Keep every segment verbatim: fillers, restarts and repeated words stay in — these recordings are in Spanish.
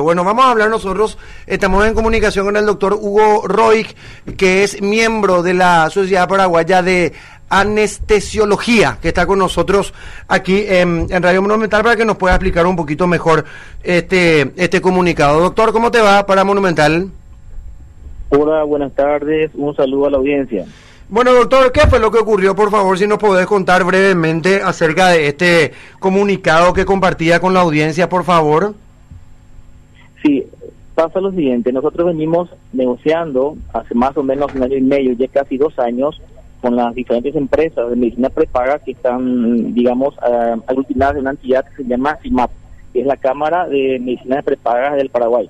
Bueno, vamos a hablar nosotros, estamos en comunicación con el doctor Hugo Roig, que es miembro de la Sociedad Paraguaya de Anestesiología, que está con nosotros aquí en, en Radio Monumental para que nos pueda explicar un poquito mejor este, este comunicado. Doctor, ¿cómo te va para Monumental? Hola, buenas tardes, un saludo a la audiencia. Bueno, doctor, ¿qué fue lo que ocurrió? Por favor, si nos podés contar brevemente acerca de este comunicado que compartía con la audiencia, por favor. Sí, pasa lo siguiente, nosotros venimos negociando hace más o menos un año y medio, ya casi dos años, con las diferentes empresas de medicina prepaga que están, digamos, uh, aglutinadas en una entidad que se llama CIMAP, que es la Cámara de Medicina Prepaga del Paraguay,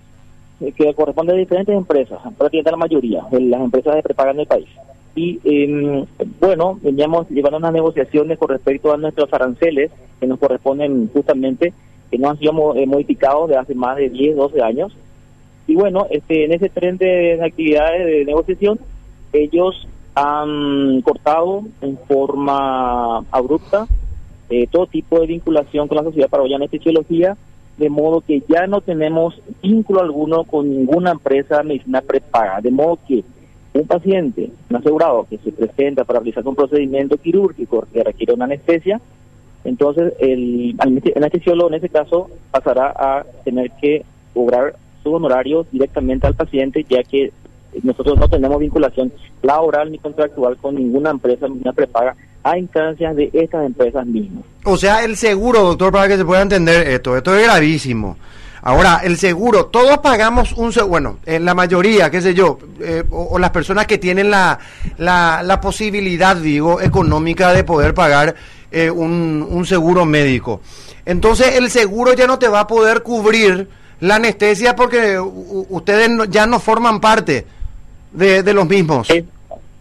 que corresponde a diferentes empresas, prácticamente la mayoría de las empresas de prepaga en el país. Y eh, bueno, veníamos llevando unas negociaciones con respecto a nuestros aranceles que nos corresponden justamente, que no han sido eh, modificados de hace más de diez, doce años. Y bueno, este en ese tren de actividades de negociación, ellos han cortado en forma abrupta eh, todo tipo de vinculación con la Sociedad Paraguaya de Anestesiología, de modo que ya no tenemos vínculo alguno con ninguna empresa de medicina prepaga, de modo que un paciente, un asegurado que se presenta para realizar un procedimiento quirúrgico que requiere una anestesia, entonces el, el anestesiólogo en ese caso pasará a tener que cobrar su honorario directamente al paciente, ya que nosotros no tenemos vinculación laboral ni contractual con ninguna empresa de medicina prepaga a instancias de estas empresas mismas. O sea, el seguro, doctor, para que se pueda entender esto, esto es gravísimo. Ahora, el seguro, todos pagamos un seguro, bueno, en la mayoría, qué sé yo, eh, o, o las personas que tienen la, la, la posibilidad, digo, económica de poder pagar eh, un, un seguro médico. Entonces, el seguro ya no te va a poder cubrir la anestesia porque u, ustedes no, ya no forman parte de, de los mismos. Es,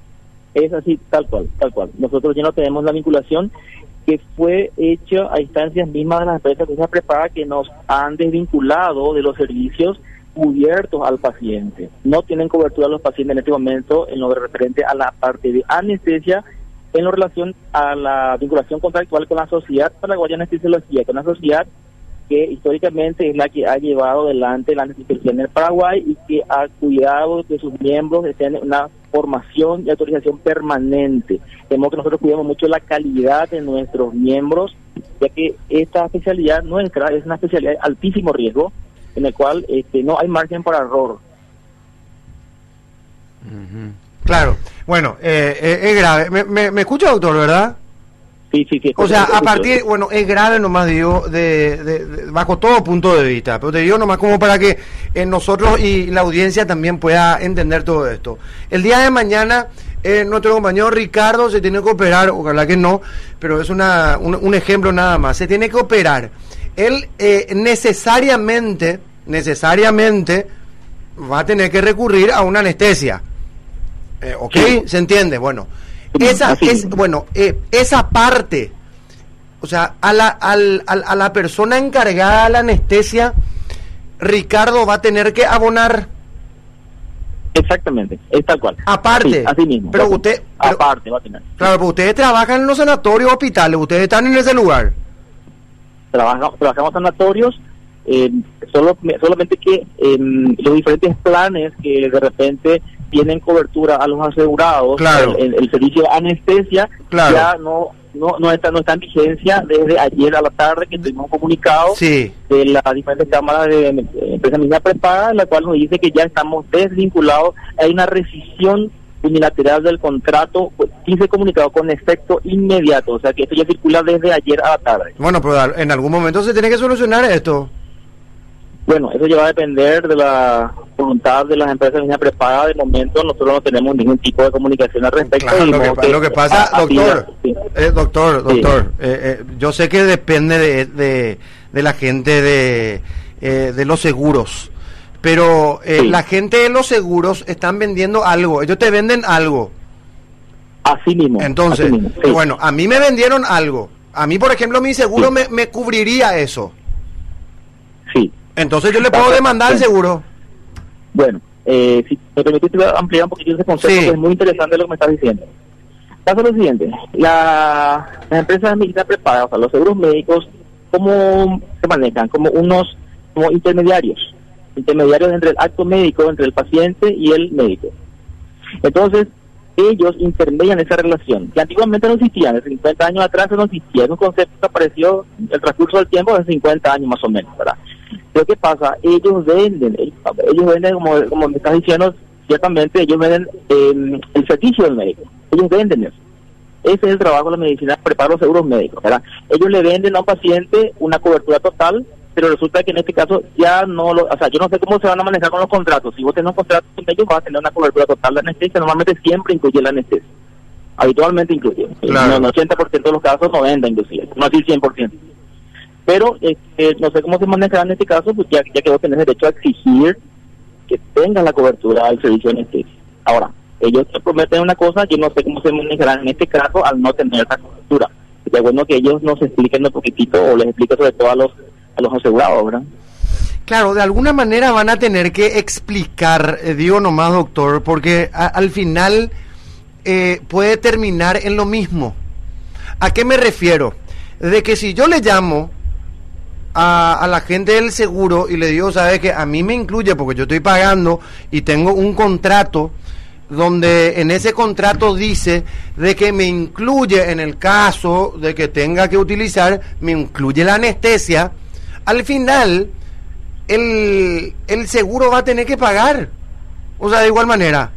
es así, tal cual, tal cual. Nosotros ya no tenemos la vinculación que fue hecha a instancias mismas de las empresas de esa prepaga que nos han desvinculado de los servicios cubiertos al paciente. No tienen cobertura los pacientes en este momento en lo referente a la parte de anestesia, en lo relación a la vinculación contractual con la Sociedad Paraguaya de Anestesiología, con una sociedad que históricamente es la que ha llevado adelante la anestesiología en el Paraguay y que ha cuidado que sus miembros tengan una formación y autorización permanente. De modo que nosotros cuidamos mucho la calidad de nuestros miembros, ya que esta especialidad nuestra es una especialidad de altísimo riesgo, en el cual este, no hay margen para error. Uh-huh. Claro, bueno, eh, eh, es grave. ¿Me, me, me escucha, doctor, verdad? Sí, sí, sí. O sea, a partir, bueno, es grave nomás, digo, de, de, de, bajo todo punto de vista, pero te digo nomás como para que eh, nosotros y la audiencia también pueda entender todo esto. El día de mañana, eh, nuestro compañero Ricardo se tiene que operar, ojalá que no, pero es una un, un ejemplo nada más, se tiene que operar. Él eh, necesariamente, necesariamente va a tener que recurrir a una anestesia. Eh, ¿Ok? Sí. ¿Se entiende? Bueno. Esa es bueno eh, esa parte, o sea, a la al, al, a la persona encargada de la anestesia, Ricardo va a tener que abonar. Exactamente, es tal cual. Aparte, sí, así mismo. Pero usted, pero, aparte va a tener. Claro, pero ustedes trabajan en los sanatorios, hospitales, ustedes están en ese lugar. Trabajamos, trabajamos en sanatorios, eh, solo solamente que eh, los diferentes planes que de repente tienen cobertura a los asegurados, claro. el, el servicio de anestesia, claro. ya no no no está no está en vigencia desde ayer a la tarde, que tuvimos un comunicado sí. de las diferentes cámaras de empresas medicina prepaga, en la cual nos dice que ya estamos desvinculados, hay una rescisión unilateral del contrato, pues, quince comunicado con efecto inmediato, o sea que esto ya circula desde ayer a la tarde. Bueno, pero en algún momento se tiene que solucionar esto. Bueno, eso ya va a depender de la voluntad de las empresas de medicina prepaga. De momento nosotros no tenemos ningún tipo de comunicación al respecto. Claro, lo, que, que, lo que pasa, a, doctor, a sí. eh, doctor, doctor, sí. eh, eh, yo sé que depende de, de, de la gente de, eh, de los seguros, pero eh, sí. la gente de los seguros están vendiendo algo, ellos te venden algo. Así mismo. Entonces, así mismo, sí. bueno, a mí me vendieron algo. A mí, por ejemplo, mi seguro sí. me, me cubriría eso. Sí. Entonces yo le puedo demandar al seguro. Bueno, eh, si me permitís ampliar un poquito ese concepto, sí. que es muy interesante lo que me estás diciendo. Pasa lo siguiente, la, las empresas de medicina prepaga, o sea, los seguros médicos, ¿cómo se manejan? Como unos como intermediarios, intermediarios entre el acto médico, entre el paciente y el médico. Entonces, ellos intermedian esa relación, que antiguamente no existía, de cincuenta años atrás no existía, es un concepto que apareció en el transcurso del tiempo de cincuenta años más o menos, ¿verdad? Pero ¿qué pasa? Ellos venden, ellos venden, como, como me estás diciendo, ciertamente ellos venden eh, el servicio del médico, ellos venden eso. Ese es el trabajo de la medicina, prepara los seguros médicos, ¿verdad? Ellos le venden a un paciente una cobertura total, pero resulta que en este caso ya no lo, o sea, yo no sé cómo se van a manejar con los contratos. Si vos tenés un contrato con ellos, vas a tener una cobertura total de anestesia, normalmente siempre incluye la anestesia. Habitualmente incluye. Claro. En el ochenta por ciento de los casos, noventa inclusive, no así cien por ciento. Pero eh, eh, no sé cómo se manejará en este caso, pues ya, ya que vos tenés derecho a exigir que tengas la cobertura del servicio de anestesia. Ahora, ellos te prometen una cosa, yo no sé cómo se manejarán en este caso al no tener esa cobertura. Sería bueno que ellos nos expliquen un poquitito, o les expliquen sobre todo a los a los asegurados, ¿verdad? Claro, de alguna manera van a tener que explicar, eh, digo nomás, doctor, porque a, al final eh, puede terminar en lo mismo. ¿A qué me refiero? De que si yo le llamo a, a la gente del seguro y le digo, ¿sabes qué? A mí me incluye porque yo estoy pagando y tengo un contrato donde en ese contrato dice de que me incluye, en el caso de que tenga que utilizar, me incluye la anestesia. Al final, el, el seguro va a tener que pagar. O sea, de igual manera.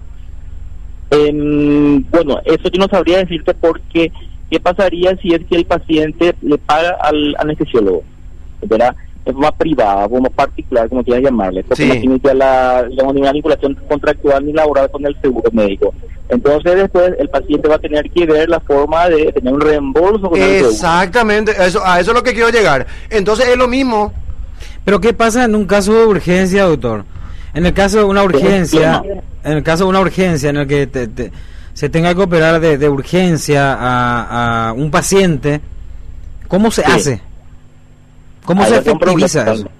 Eh, bueno, eso yo no sabría decirte porque qué pasaría si es que el paciente le paga al anestesiólogo, ¿verdad? De forma privada, como particular, como quieras llamarle, porque Sí. no tiene ya la, digamos, ninguna vinculación contractual ni laboral con el seguro médico. Entonces después el paciente va a tener que ver la forma de tener un reembolso con el seguro. Exactamente, eso, a eso es lo que quiero llegar. Entonces es lo mismo. Pero ¿qué pasa en un caso de urgencia, doctor? En el caso de una urgencia, en el caso de una urgencia en el que te, te, se tenga que operar de, de urgencia a, a un paciente, ¿cómo se Sí. hace? ¿Cómo Ahí se está un problema. efectiviza eso?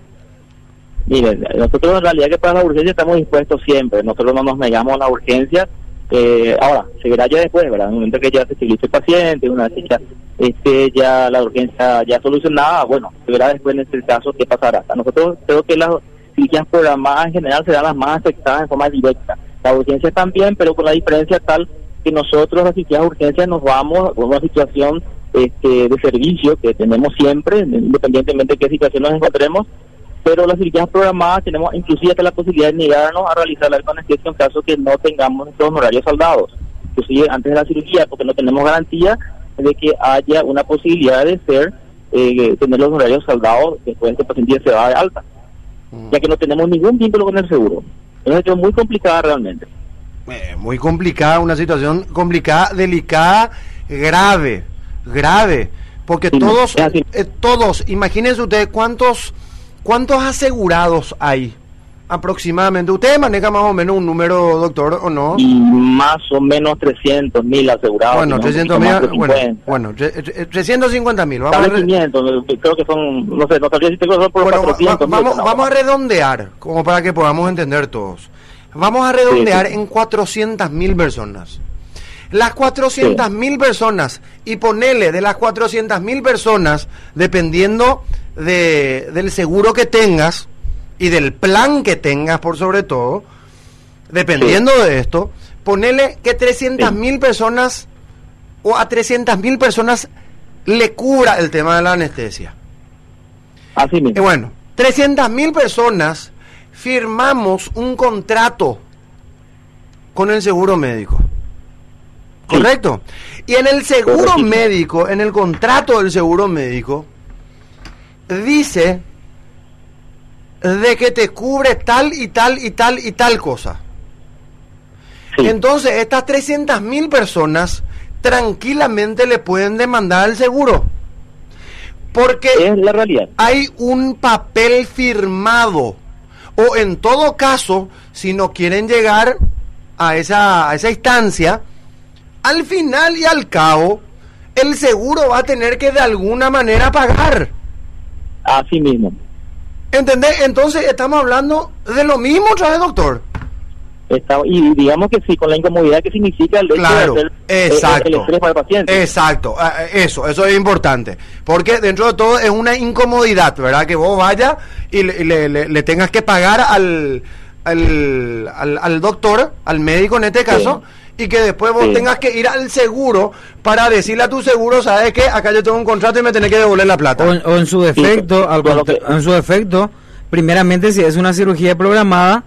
Miren, nosotros en realidad que para la urgencia estamos dispuestos siempre, nosotros no nos negamos a la urgencia. Eh, ahora, se verá ya después, ¿verdad? En el momento que ya se estabilice el paciente, una vez que ya, este, ya la urgencia ya solucionada, bueno, se verá después en este caso qué pasará. A nosotros creo que las cirugías programadas en general serán las más afectadas en forma directa. La urgencia también, pero con la diferencia tal que nosotros las cirugías de urgencia nos vamos con una situación este, de servicio que tenemos siempre, independientemente de qué situación nos encontremos, pero las cirugías programadas tenemos inclusive hasta la posibilidad de negarnos a realizar la anestesia en caso que no tengamos nuestros honorarios saldados, inclusive antes de la cirugía, porque no tenemos garantía de que haya una posibilidad de ser eh, tener los honorarios saldados después de que el paciente se va de alta, mm. ya que no tenemos ningún vínculo con el seguro. Es una situación muy complicada realmente. Eh, muy complicada, una situación complicada, delicada, grave, grave, porque Sí, todos, es así. eh, todos, imagínense ustedes cuántos, cuántos asegurados hay aproximadamente. ¿Ustedes manejan más o menos un número, doctor, o no? Y más o menos trescientos mil asegurados. Bueno, ¿no? trescientos Un mil, poquito más de bueno, cincuenta. bueno, tre- tre- trescientos cincuenta mil. Vamos a Tal vez re- quinientos, creo que son, no sé, no sabría si tengo por Bueno, va- cuatrocientos. va- vamos, vamos a redondear, como para que podamos entender todos. Vamos a redondear Sí, sí. en cuatrocientas mil personas. Las cuatrocientas mil personas, y ponele de las cuatrocientas mil personas, dependiendo de, del seguro que tengas y del plan que tengas por sobre todo, dependiendo de esto, ponele que trescientas mil personas o a trescientas mil personas le cubra el tema de la anestesia. Así Y mismo. bueno, trescientas mil personas firmamos un contrato con el seguro médico. ¿Correcto? Y en el seguro Correcto. médico, en el contrato del seguro médico, dice de que te cubre tal y tal y tal y tal cosa. Sí. Entonces, estas trescientas mil personas tranquilamente le pueden demandar al seguro. Porque Es la realidad. hay un papel firmado, o en todo caso, si no quieren llegar a esa, a esa instancia, al final y al cabo, el seguro va a tener que de alguna manera pagar. Así mismo. ¿Entendés? Entonces estamos hablando de lo mismo otra vez, doctor. Está, y digamos que sí, con la incomodidad que significa el hecho Claro, de hacer eh, exacto. el estrés para el paciente. Exacto, ah, eso, eso es importante, porque dentro de todo es una incomodidad, ¿verdad? Que vos vayas y le, le, le, le tengas que pagar al, al, al, al doctor, al médico en este caso, sí. y que después vos sí. tengas que ir al seguro para decirle a tu seguro, ¿sabes qué? Acá yo tengo un contrato y me tenés que devolver la plata. O en, o en su defecto, sí. al, bueno, que... en su defecto, primeramente si es una cirugía programada,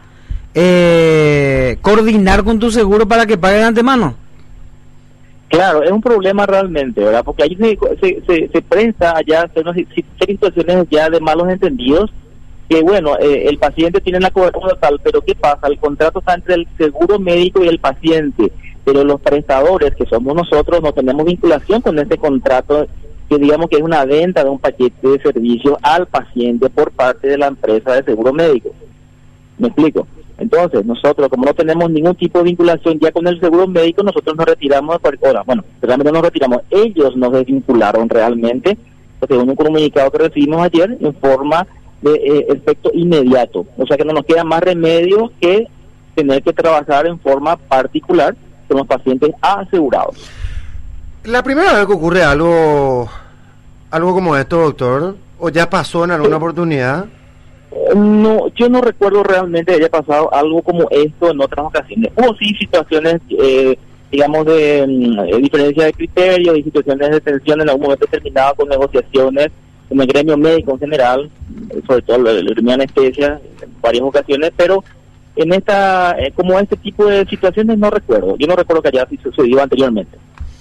eh, coordinar con tu seguro para que pague de antemano. Claro, es un problema realmente, ¿verdad? Porque ahí se, se, se, se presta allá a hacer unas situaciones ya de malos entendidos, que bueno, eh, el paciente tiene la cobertura tal, pero ¿qué pasa? El contrato está entre el seguro médico y el paciente, pero los prestadores, que somos nosotros, no tenemos vinculación con ese contrato, que digamos que es una venta de un paquete de servicios al paciente por parte de la empresa de seguro médico. ¿Me explico? Entonces, nosotros, como no tenemos ningún tipo de vinculación ya con el seguro médico, nosotros nos retiramos, ahora, bueno, realmente nos retiramos, ellos nos desvincularon realmente, según un comunicado que recibimos ayer, en forma de eh, efecto inmediato. O sea que no nos queda más remedio que tener que trabajar en forma particular con los pacientes asegurados. La primera vez que ocurre algo, algo como esto, doctor, o ya pasó en alguna oportunidad. No, yo no recuerdo realmente que haya pasado algo como esto en otras ocasiones. Hubo sí situaciones, eh, digamos, de, de diferencia de criterios y situaciones de tensión en algún momento determinado con negociaciones con el gremio médico en general, sobre todo el, el gremio de anestesia en varias ocasiones, pero en esta, eh, como este tipo de situaciones no recuerdo. Yo no recuerdo que haya sucedido anteriormente.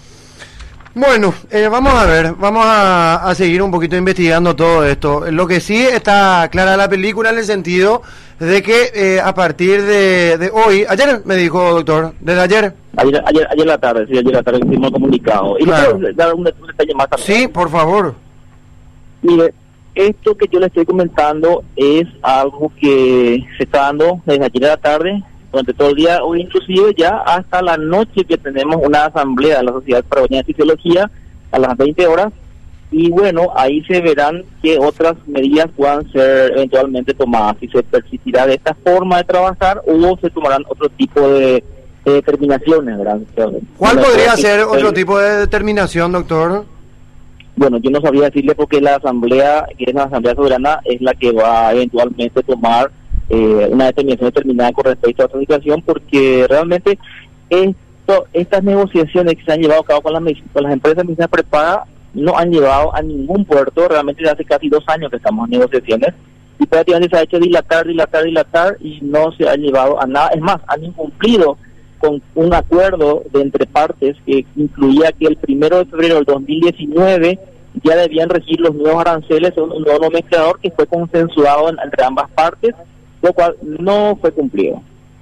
Bueno, eh, vamos a ver, vamos a, a seguir un poquito investigando todo esto. Lo que sí está clara la película en el sentido de que eh, a partir de, de hoy, ayer me dijo, doctor, desde ayer. Ayer, ayer, ayer la tarde, sí, ayer la tarde hicimos comunicado. Y claro. le dar un, un detalle más también. Sí, por favor. Mire, esto que yo le estoy comentando es algo que se está dando desde ayer a la tarde, durante todo el día, o inclusive ya hasta la noche, que tenemos una asamblea de la Sociedad Paraguaya de Fisiología a las veinte horas, y bueno, ahí se verán qué otras medidas puedan ser eventualmente tomadas, si se persistirá de esta forma de trabajar o se tomarán otro tipo de, de determinaciones, ¿verdad? ¿Cuál podría ser otro tipo de determinación, doctor? Bueno, yo no sabía decirle porque la asamblea, que es la Asamblea Soberana, es la que va a eventualmente tomar Eh, una determinación determinada con respecto a otra situación, porque realmente esto, estas negociaciones que se han llevado a cabo con las, con las empresas de medicina prepaga no han llevado a ningún puerto. Realmente desde hace casi dos años que estamos en negociaciones y prácticamente se ha hecho dilatar, dilatar, dilatar y no se ha llevado a nada. Es más, han incumplido con un acuerdo de entre partes que incluía que el primero de febrero del dos mil diecinueve ya debían regir los nuevos aranceles, un nuevo nomenclador que fue consensuado en, entre ambas partes, lo cual no fue cumplido.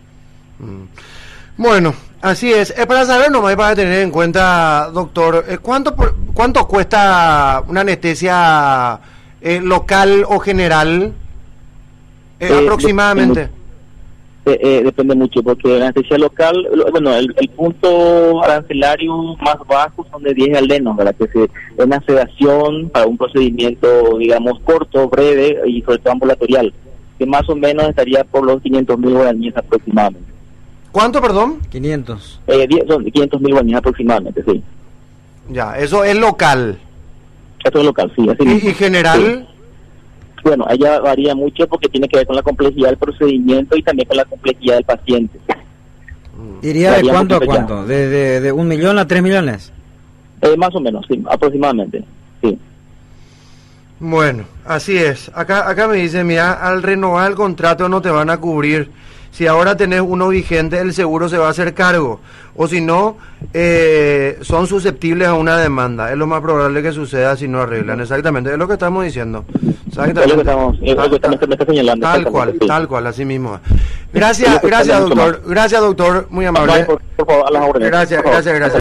Bueno, así es. Es para saber nomás, para tener en cuenta, doctor, ¿cuánto por, cuánto cuesta una anestesia eh, local o general eh, eh, aproximadamente? Depende, eh, depende mucho, porque la anestesia local, bueno, el, el punto arancelario más bajo son de diez galenos, ¿verdad? Que se, es una sedación para un procedimiento, digamos, corto, breve y sobre todo ambulatorial, que más o menos estaría por los quinientos mil guaraníes aproximadamente. ¿Cuánto, perdón? quinientos. Eh, diez, son quinientos mil guaraníes aproximadamente, sí. Ya, eso es local. Eso es local, sí. Así ¿Y, y general? Sí. Bueno, ella varía mucho porque tiene que ver con la complejidad del procedimiento y también con la complejidad del paciente. ¿Iría de cuánto a cuánto? ¿De, de, de un millón a tres millones? Eh, más o menos, sí, aproximadamente, sí. Bueno, así es. Acá acá me dice, mira, al renovar el contrato no te van a cubrir. Si ahora tenés uno vigente, el seguro se va a hacer cargo. O si no, eh, son susceptibles a una demanda. Es lo más probable que suceda si no arreglan. Exactamente, es lo que estamos diciendo. Exactamente. Es lo que estamos, es lo que tal, me está señalando. Tal cual, sí. tal cual, así mismo. Gracias, gracias, doctor. Gracias, doctor. Muy amable. Por, por favor, a las órdenes. Gracias, gracias, gracias.